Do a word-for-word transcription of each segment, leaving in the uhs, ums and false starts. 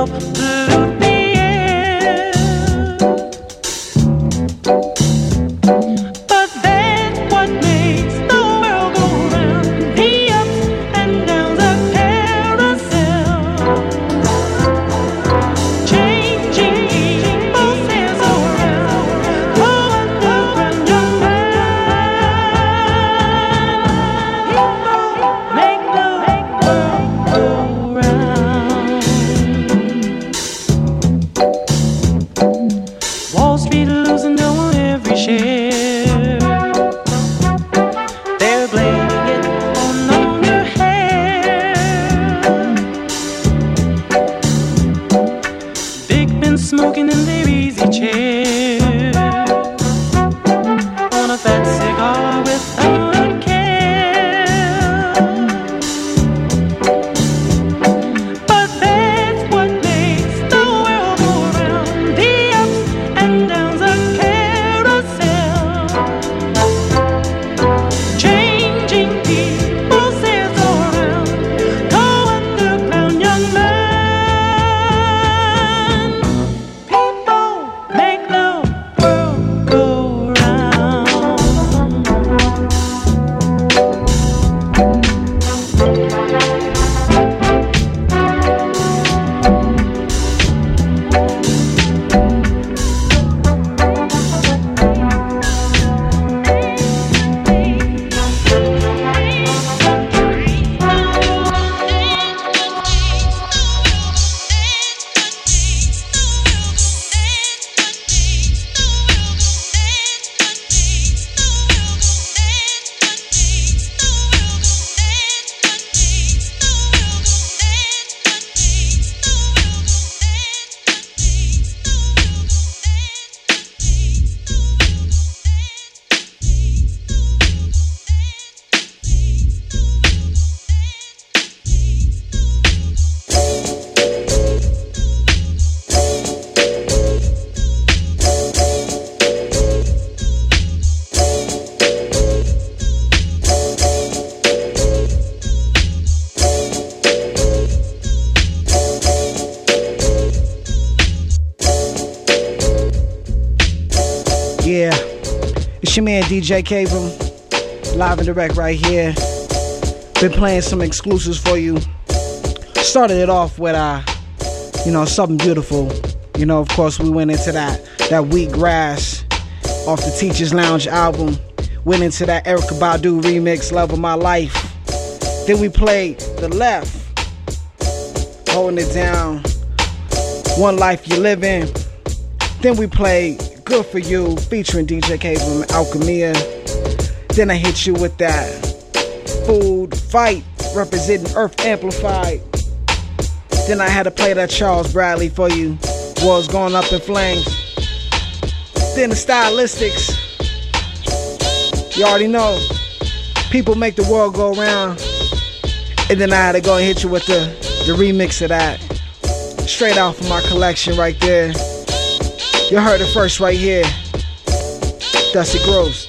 help pollute the air. But that's what makes the world go round, the ups and downs of carousel. Changing people sails around, go underground, young man. People make the world go round. Wall Street losing down every share. They're blaming it on longer hair. Big men smoking in their easy chair, on a fat cigar without a care. But that's what makes the world go round, the ups and downs of carousel. Changing people sails around, go underground, young man. People make the world go round. Yeah, it's your man D J Cable, live and direct right here. Been playing some exclusives for you. Started it off with uh, you know, something beautiful. You know, of course, we went into that that Wheatgrass off the Teachers Lounge album. Went into that Erykah Badu remix, Love of My Life. Then we played The Left, Holding It Down, One Life You Live In. Then we played Good For You, featuring D J Cable and Alchemia. Then I hit you with that Food Fight, representing Earth Amplified. Then I had to play that Charles Bradley for you, World's Going Up in Flames. Then the Stylistics, you already know, People Make the World Go Round. And then I had to go and hit you with the, the remix of that, straight out from my collection right there. You heard it first right here. Dusty Groves.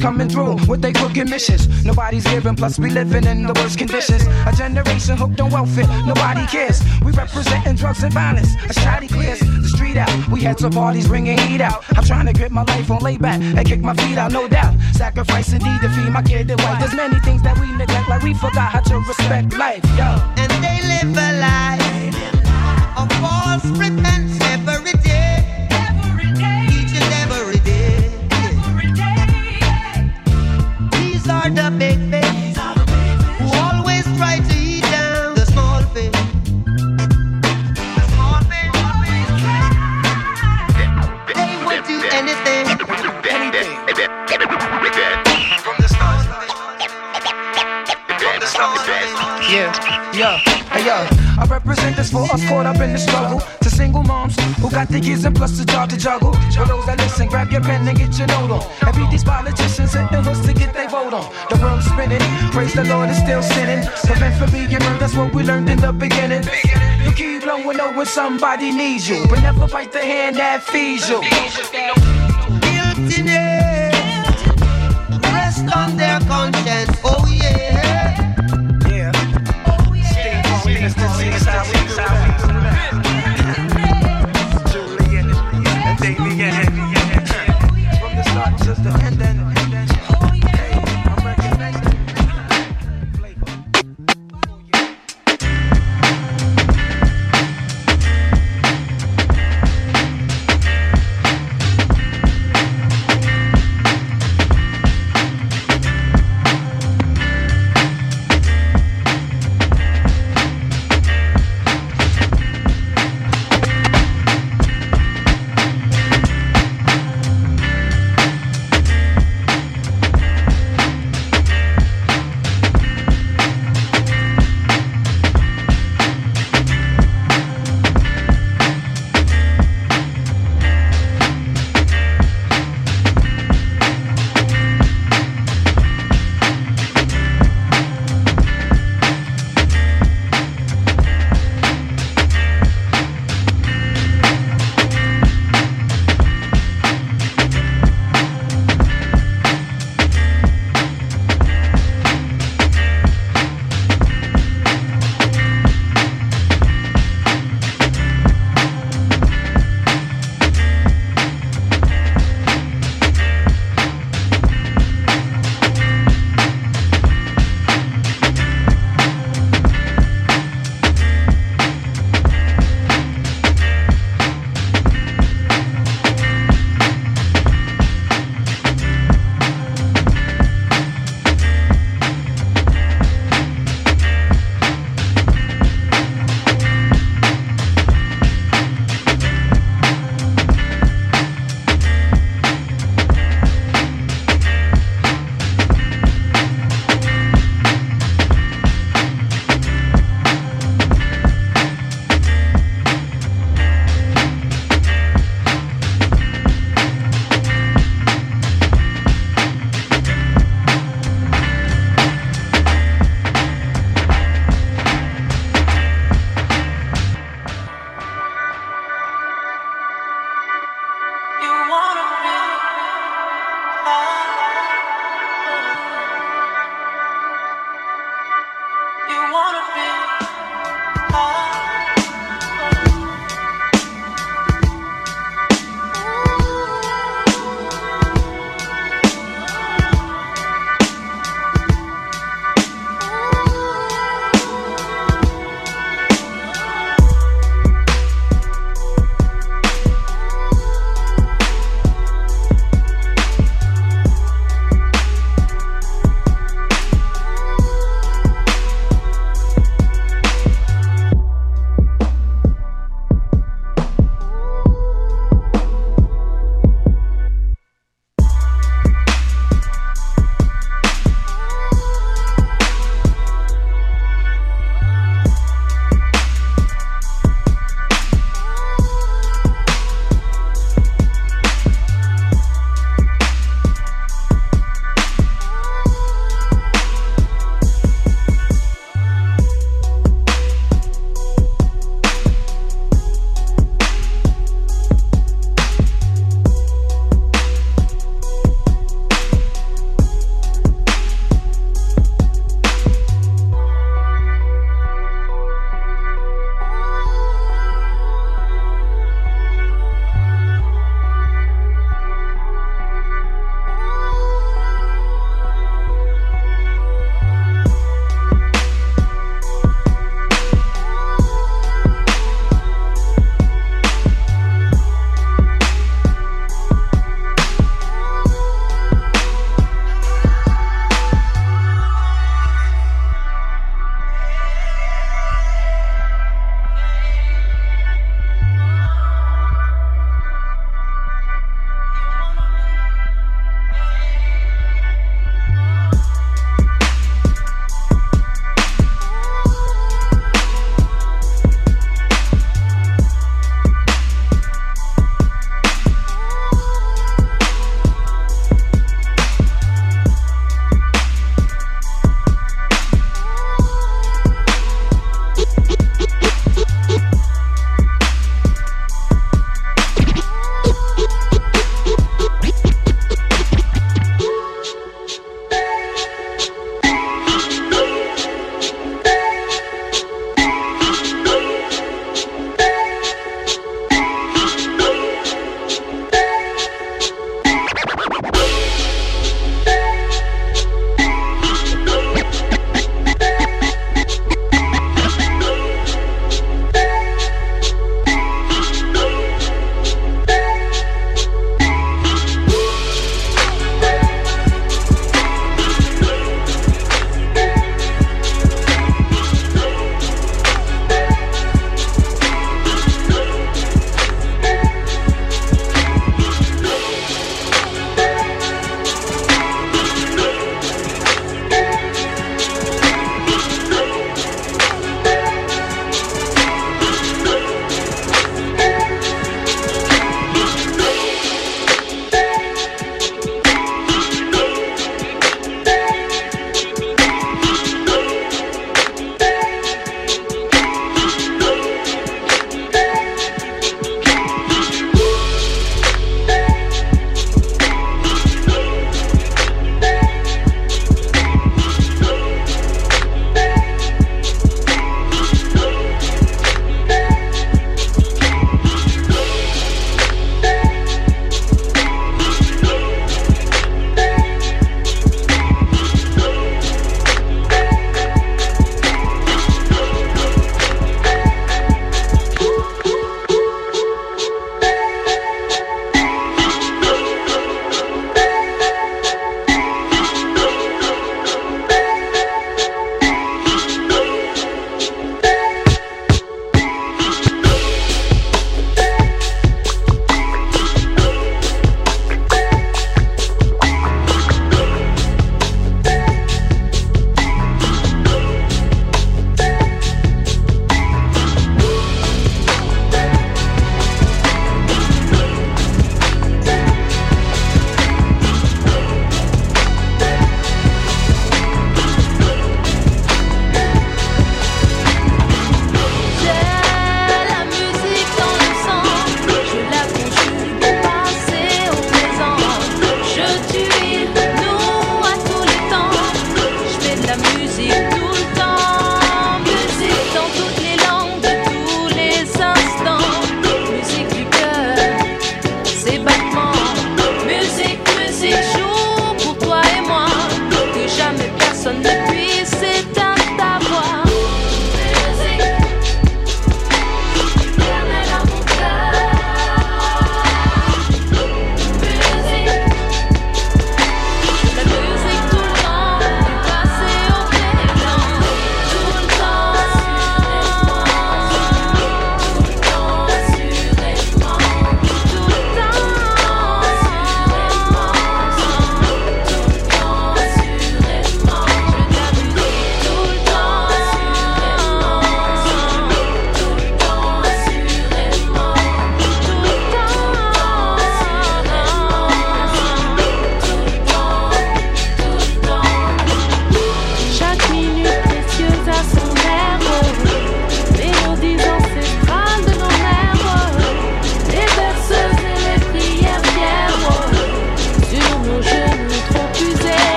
coming through with they crooked missions. Nobody's giving, plus we living in the worst conditions. A generation hooked on welfare, nobody cares. We representing drugs and violence. A shotty clears the street out. We had some parties bringing heat out. I'm trying to grip my life on layback and kick my feet out, no doubt. Sacrifice indeed to feed my kid and wife. There's many things that we neglect, like we forgot how to respect life, yo. And they live a life of false pretense every day, every day, each and every day. Every day. These are the big fish who always try to eat down the small fish. The small fish always try. They would do anything, anything. From the start, from the start. Yeah, yeah, hey yo. I represent this for us caught up in the struggle. To single moms who got the kids and plus the job to juggle. For those that listen, grab your pen and get your note on. And beat these politicians and the hooks to get their vote on. The world's spinning, praise the Lord, is still sinning. Prevent for being murdered, that's what we learned in the beginning. You keep blowing up when somebody needs you, but never bite the hand that feeds you. Guiltiness rest on their conscience, oh yeah. Yeah. Oh yeah. Steve, Steve, Steve, how we do that. Julian and Damien. From the start to the end, and oh yeah. I'm recognizing flavor. Oh yeah.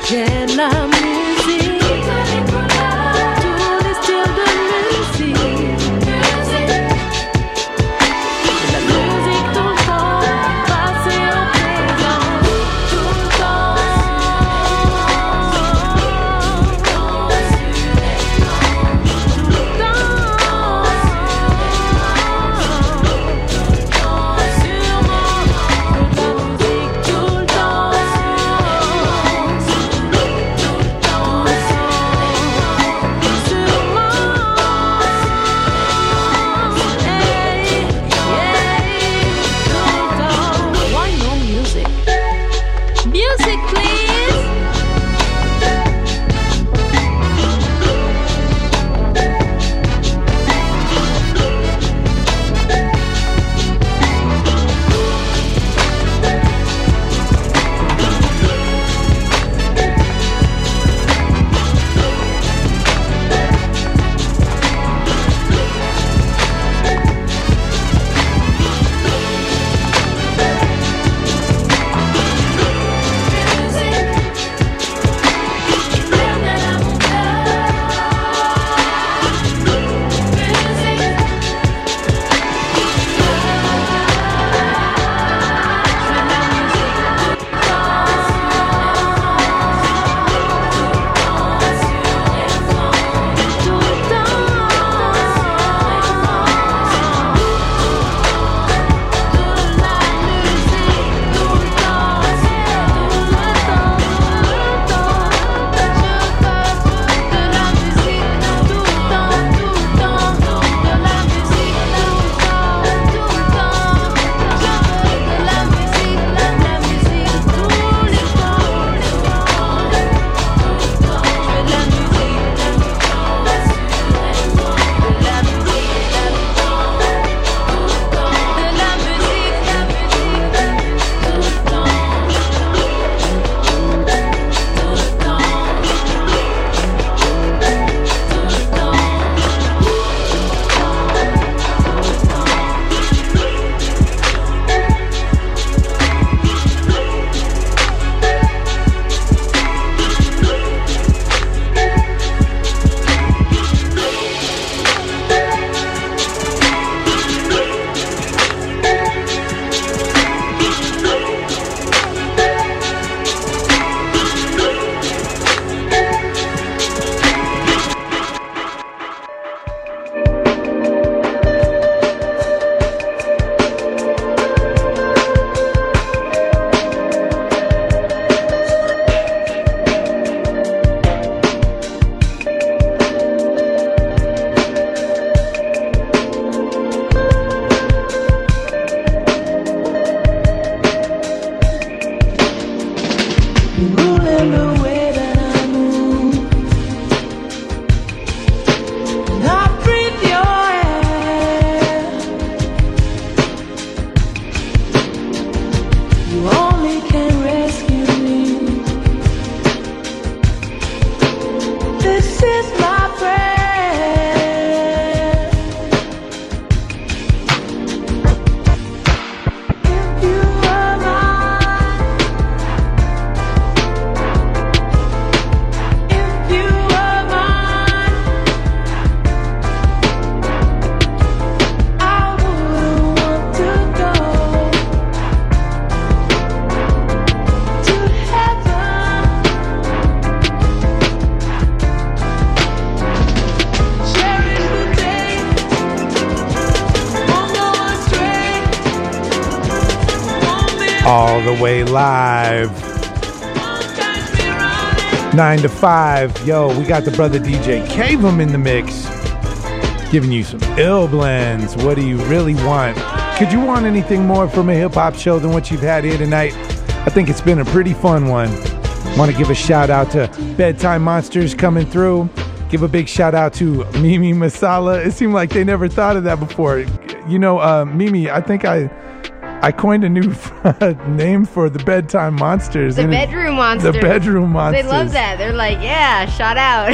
J'aime la musique, tous les styles de musique. La musique tout le temps, passé au présent, tout le temps. Music, please. All the way live. Nine to five. Yo, we got the brother D J Kavum in the mix. Giving you some ill blends. What do you really want? Could you want anything more from a hip-hop show than what you've had here tonight? I think it's been a pretty fun one. Want to give a shout out to Bedtime Monsters coming through. Give a big shout out to Mimi Masala. It seemed like they never thought of that before. You know, uh, Mimi, I think I I coined a new name for the Bedtime Monsters. The Bedroom Monsters. The Bedroom Monsters. They love that. They're like, yeah, shout out.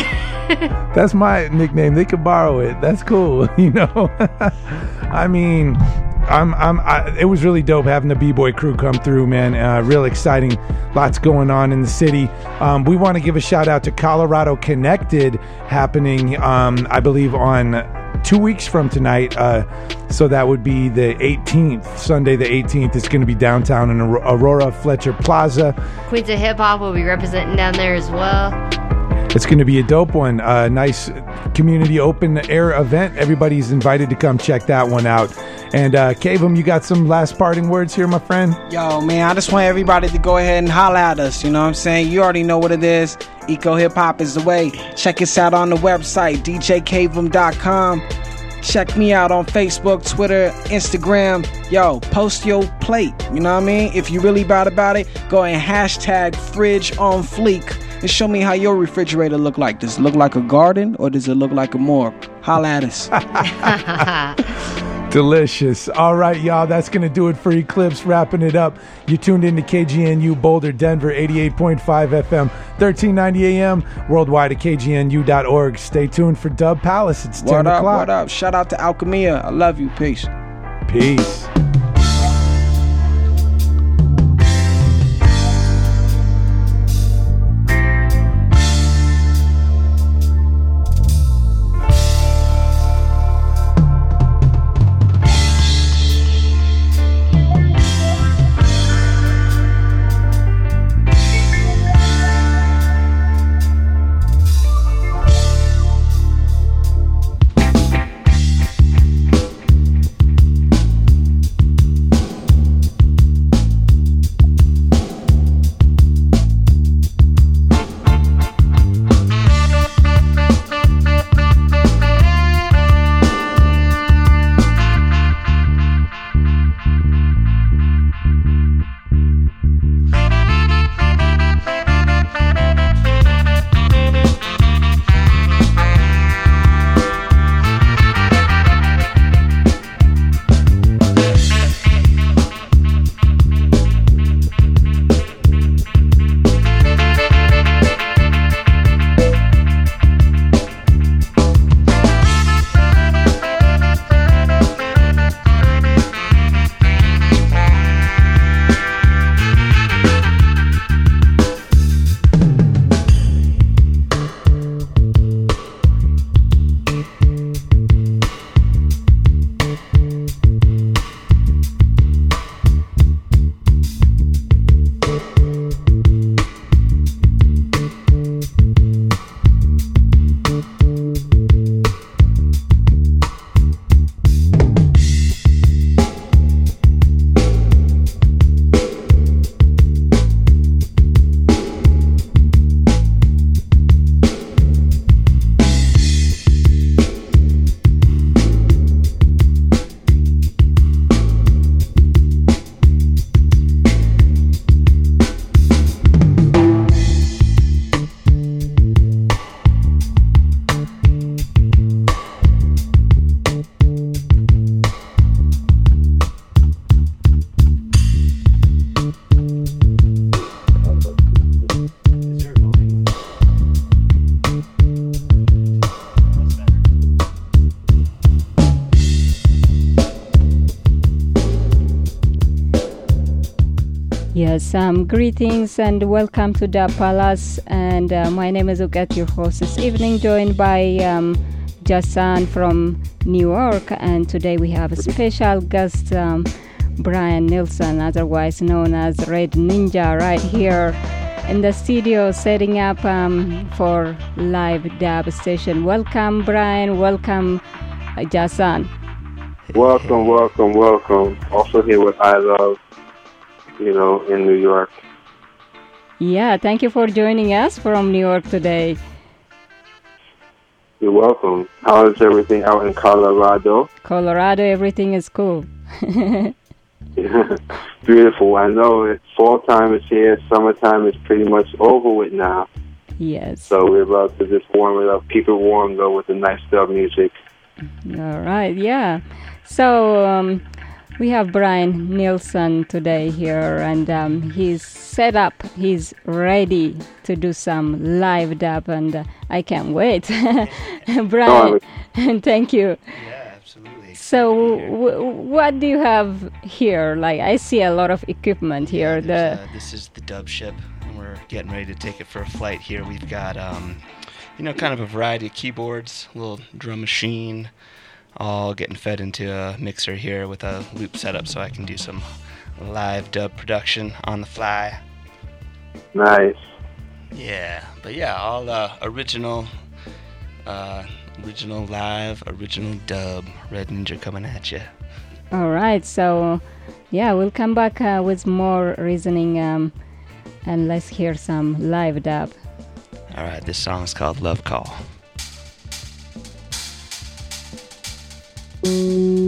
That's my nickname. They could borrow it. That's cool, you know. I mean, I'm, I'm, I, it was really dope having the B-Boy crew come through, man. Uh, real exciting. Lots going on in the city. Um, we want to give a shout out to Colorado Connected happening, um, I believe, on two weeks from tonight. Uh, so that would be the eighteenth, Sunday the eighteenth. It's going to be downtown in Aurora Fletcher Plaza. Queens of Hip Hop will be representing down there as well. It's going to be a dope one. A uh, nice community open air event. Everybody's invited to come check that one out. And uh, Kavum, you got some last parting words here, my friend? Yo, man, I just want everybody to go ahead and holler at us. You know what I'm saying? You already know what it is. Eco Hip Hop is the way. Check us out on the website, d j kavum dot com. Check me out on Facebook, Twitter, Instagram. Yo, post your plate. You know what I mean? If you really bad about it, go and hashtag fridge on fleek and show me how your refrigerator look like. Does it look like a garden or does it look like a morgue? Holla at us. Delicious. All right, y'all. That's going to do it for Eclipse. Wrapping it up. You tuned into K G N U Boulder, Denver, eighty-eight point five F M, thirteen ninety A M, worldwide at k g n u dot org. Stay tuned for Dub Palace. It's ten What up, o'clock. what up? Shout out to Alchemia. I love you. Peace. Peace. Yes, um, greetings and welcome to Dub Palace. And uh, my name is Ugat, your host this evening, joined by um, Jasan from New York. And today we have a special guest, um, Brian Nilsson, otherwise known as Red Ninja, right here in the studio setting up um, for live dub station. Welcome, Brian. Welcome, uh, Jasan. Welcome, welcome, welcome. Also here with I Love, you know, in New York. Yeah, thank you for joining us from New York today. You're welcome. How is everything out in Colorado? Colorado, everything is cool. Beautiful. I know it. Fall time is here. Summertime is pretty much over with now. Yes. So we're about to just warm it up, keep it warm though with the nice dub music. All right, yeah. So um, we have Brian Nilsson today here, and um, he's set up. He's ready to do some live dub, and uh, I can't wait. Brian, Oh, thank you. Yeah, absolutely. So, w- what do you have here? Like, I see a lot of equipment here. There's, The uh, this is the Dub Ship, and we're getting ready to take it for a flight here. We've got, um, you know, kind of a variety of keyboards, a little drum machine, all getting fed into a mixer here with a loop setup so I can do some live dub production on the fly. Nice. Yeah, but yeah, all uh, original, uh, original live, original dub. Red Ninja coming at you. all right. So, yeah, we'll come back uh, with more reasoning, um, and let's hear some live dub. All right, this song is called Love Call. Mm.